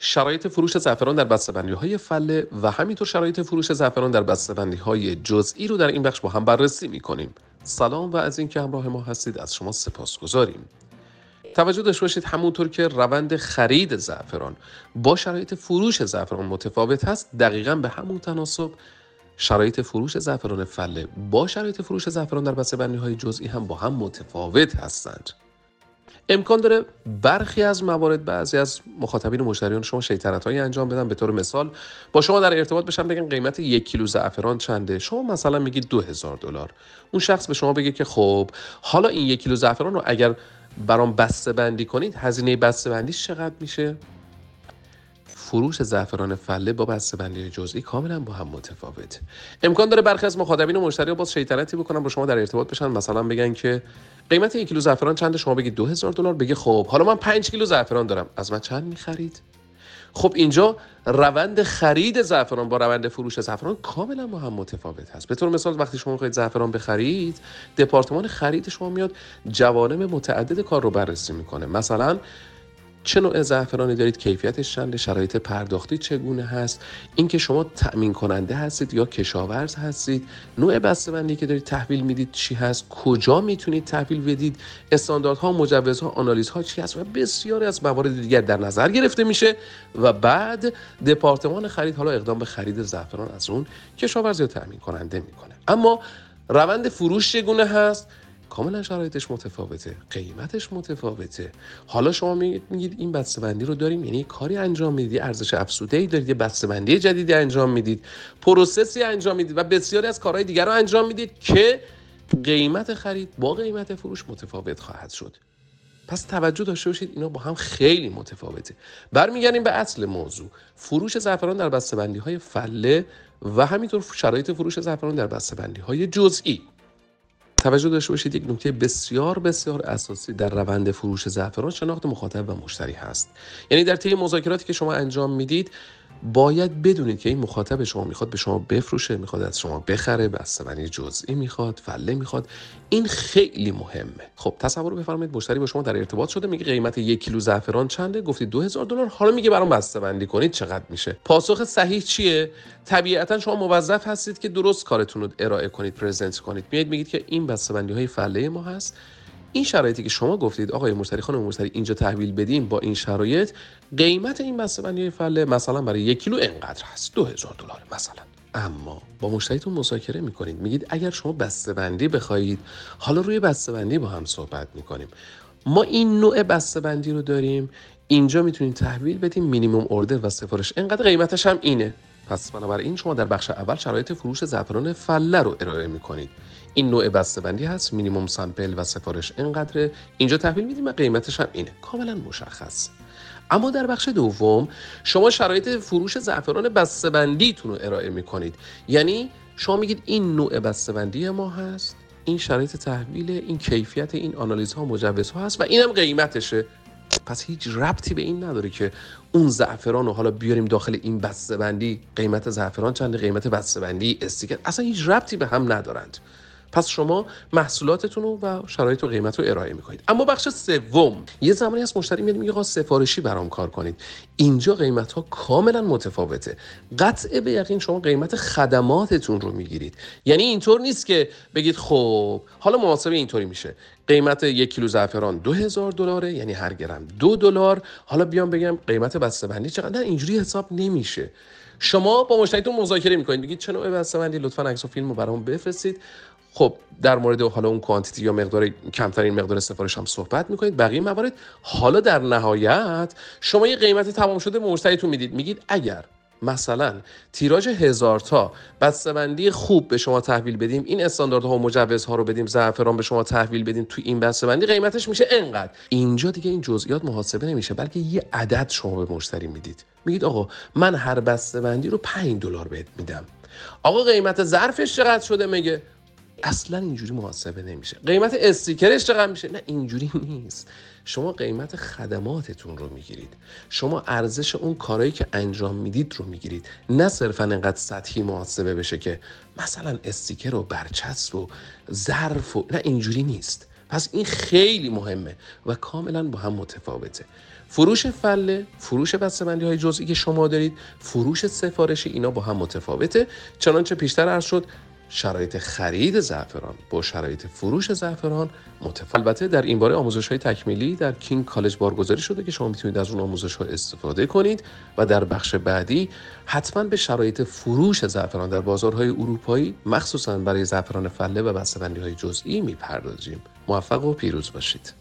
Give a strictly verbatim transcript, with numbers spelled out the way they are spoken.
شرایط فروش زعفران در بسته‌بندی‌های فله و همینطور شرایط فروش زعفران در بسته‌بندی‌های جزئی رو در این بخش با هم بررسی می‌کنیم. سلام و از اینکه همراه ما هستید از شما سپاسگزاریم. توجه داشته باشید همونطور که روند خرید زعفران با شرایط فروش زعفران متفاوت هست، دقیقاً به همون تناسب شرایط فروش زعفران فله با شرایط فروش زعفران در بسته‌بندی‌های جزئی هم با هم متفاوت هستند. امکان داره برخی از موارد بعضی از مخاطبین و مشتریان شما شیطنت‌هایی انجام بدن. به طور مثال با شما در ارتباط بشن، بگن قیمت یک کیلو زعفران چنده، شما مثلا میگید دو هزار دلار. اون شخص به شما بگه که خب حالا این یک کیلو زعفران رو اگر برام بسته بندی کنید هزینه بسته بندیش چقدر میشه؟ فروش زعفران فله با بسته‌بندی جزئی کاملا با هم متفاوت. امکان داره برخی از مخاطبین و مشتریان باز شیطنتی بکنن، با شما در ارتباط بشن، مثلا بگن که قیمت یک کیلو زعفران چنده، شما بگید دو هزار دلار، بگه خب حالا من پنج کیلو زعفران دارم، از من چند میخرید؟ خب اینجا روند خرید زعفران با روند فروش زعفران کاملا با هم متفاوت هست. به طور مثال وقتی شما میخواید زعفران بخرید، دپارتمان خرید شما میاد جوانب متعدد کار رو بررسی میکنه. مثلا چه نوع زعفرانی دارید، کیفیتش چنده، شرایط پرداختی چگونه هست، اینکه شما تأمین کننده هستید یا کشاورز هستید، نوع بسته‌بندی که دارید تحویل میدید چی هست، کجا میتونید تحویل بدید، استانداردها، مجوزها، آنالیزها چی هست و بسیاری از موارد دیگر در نظر گرفته میشه و بعد دپارتمان خرید حالا اقدام به خرید زعفران از اون کشاورز یا تأمین کننده میکنه. اما روند فروش چگونه هست؟ کاملا شرایطش متفاوته، قیمتش متفاوته. حالا شما میگید این بسته‌بندی رو داریم، یعنی کاری انجام میدید، ارزش افزوده‌ای دارید، یه بسته‌بندی جدیدی انجام میدید، پروسسی انجام میدید و بسیاری از کارهای دیگر رو انجام میدید که قیمت خرید با قیمت فروش متفاوت خواهد شد. پس توجه داشته باشید اینا با هم خیلی متفاوته. برمیگردیم به اصل موضوع، فروش زعفران در بسته‌بندی‌های فله و همینطور شرایط فروش زعفران در بسته‌بندی‌های جزئی. توجه داشته باشید یک نکته بسیار بسیار اساسی در روند فروش زعفران شناخت مخاطب و مشتری هست. یعنی در طی مذاکراتی که شما انجام میدید باید بدونید که این مخاطب شما میخواد به شما بفروشه، میخواد از شما بخره، بسته‌بندی جزئی میخواد، فله میخواد. این خیلی مهمه. خب تصور بفرمایید مشتری با شما در ارتباط شده، میگه قیمت یک کیلو زعفران چنده، گفتید دو هزار دلار، حالا میگه برام بسته‌بندی کنید چقدر میشه. پاسخ صحیح چیه؟ طبیعتا شما موظف هستید که درست کارتون رو ارائه کنید، پرزنت کنید. میاد میگید که این بسته‌بندی‌های فله ما هست، این شرایطی که شما گفتید آقای مشتری، خانم مشتری، اینجا تحویل بدیم با این شرایط، قیمت این بسته‌بندی فله مثلا برای یک کیلو اینقدر هست، دو هزار دلار مثلا. اما با مشتریتون مذاکره میکنید، میگید اگر شما بسته‌بندی بخواید، حالا روی بسته‌بندی با هم صحبت میکنیم، ما این نوع بسته‌بندی رو داریم، اینجا میتونید تحویل بدیم، مینیمم اوردر و سفارش اینقدر، قیمتش هم اینه. پس بنابراین شما در بخش اول شرایط فروش زعفران فله رو ارائه میکنید. این نوع بسته‌بندی هست، مینیمم سامپل و سفارش اینقدره، اینجا تحویل میدیم و قیمتش هم اینه، کاملا مشخص. اما در بخش دوم شما شرایط فروش زعفران بسته‌بندیتون رو ارائه میکنید. یعنی شما میگید این نوع بسته‌بندی ما هست، این شرایط تحویل، این کیفیت، این آنالیزها، مجوزها هست و اینم قیمتشه. پس هیچ ربطی به این نداره که اون زعفران رو حالا بیاریم داخل این بسته‌بندی، قیمت زعفران چنده، قیمت بسته‌بندی، استیکر، اصلا هیچ ربطی به هم ندارند. پس شما محصولاتتون رو و شرایط و قیمت رو ارائه میکنید. اما بخش سوم، یه زمانی از مشتری میاد میگه آقا سفارشی برام کار کنید. اینجا قیمت ها کاملا متفاوته. قطع به یقین شما قیمت خدماتتون رو میگیرید. یعنی اینطور نیست که بگید خب حالا محاسبه اینطوری میشه، قیمت یک کیلو زعفران دو هزار دلاره، یعنی هر گرم دو دلار، حالا بیام بگم قیمت بسته‌بندی چقدر. نه، اینجوری حساب نمیشه. شما با مشتریتون مذاکره میکنید، میگید چه نوع بسته‌بندی، لطفاً عکس و فیلم رو برام بفرستید. خب در مورد حالا اون کوانتیتی یا مقدار کمترین مقدار سفارش هم صحبت میکنید، بقیه موارد. حالا در نهایت شما یه قیمت تمام شده به مشتریتون میدید، میگید اگر مثلا تیراژ هزار تا بسته‌بندی خوب به شما تحویل بدیم، این استانداردها و مجوزها رو بدیم، زعفران به شما تحویل بدیم تو این بسته‌بندی، قیمتش میشه اینقدر. اینجا دیگه این جزئیات محاسبه نمیشه، بلکه یه عدد شما به مشتری میدید. میگید آقا من هر بسته‌بندی رو پنج دلار بهت میدم. آقا قیمت ظرفش چقدر شده؟ میگه اصلا اینجوری محاسبه نمیشه. قیمت استیکرش چقدر میشه؟ نه، اینجوری نیست. شما قیمت خدماتتون رو میگیرید، شما ارزش اون کارهایی که انجام میدید رو میگیرید، نه صرفا انقدر سطحی محاسبه بشه که مثلا استیکر و برچسب و ظرف و نه، اینجوری نیست. پس این خیلی مهمه و کاملا با هم متفاوته. فروش فله، فروش بسته‌بندی‌های جزئی که شما دارید، فروش سفارشی، اینا با هم متفاوته. چنانچه پیشتر عرض شد شرایط خرید زعفران با شرایط فروش زعفران متفاوت. البته در این باره آموزش‌های تکمیلی در کینگ کالج بارگذاری شده که شما میتونید از اون آموزش‌ها استفاده کنید و در بخش بعدی حتما به شرایط فروش زعفران در بازارهای اروپایی مخصوصاً برای زعفران فله و بسته‌بندی‌های جزئی میپردازیم. موفق و پیروز باشید.